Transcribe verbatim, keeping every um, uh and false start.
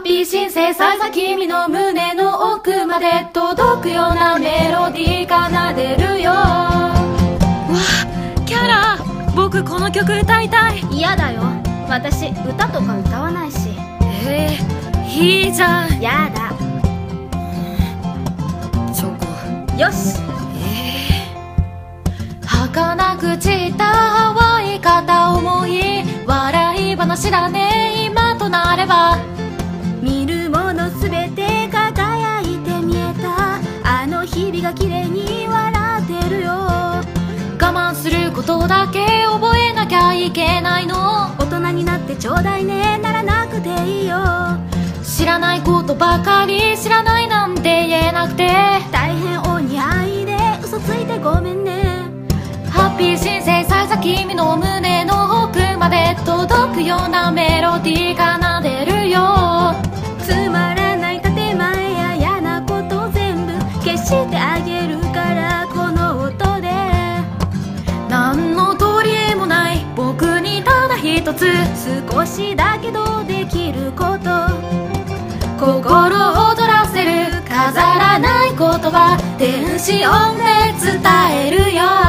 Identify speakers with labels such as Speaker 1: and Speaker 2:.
Speaker 1: ピーシンセサイザー君の胸の奥まで届くようなメロディー奏でるよ。わあ、キャラ、僕この曲歌いたい。
Speaker 2: 嫌だよ、私歌とか歌わないし。
Speaker 1: えー、いいじゃん。
Speaker 2: やだ。
Speaker 1: チョコ。
Speaker 2: よし。
Speaker 1: 儚く散った淡い片思い、笑い話だね今となれば。
Speaker 2: 見るものすべて輝いて見えた、あの日々が綺麗に笑ってるよ。
Speaker 1: 我慢することだけ覚えなきゃいけないの。
Speaker 2: 大人になってちょうだいね、ならなくていいよ。
Speaker 1: 知らないことばかり知らないなんて言えなくて
Speaker 2: 大変お似合いで嘘ついてごめんね。
Speaker 1: ハッピーシンセサイザー君の胸の奥まで届くようなメロディー奏でるよ。
Speaker 2: つまらない建前や嫌なこと全部消してあげるから、この音で。
Speaker 1: 何の取り柄もない僕にただ一つ、
Speaker 2: 少しだけどできること、
Speaker 1: 心躍らせる飾らない言葉、電子音で伝えるよ。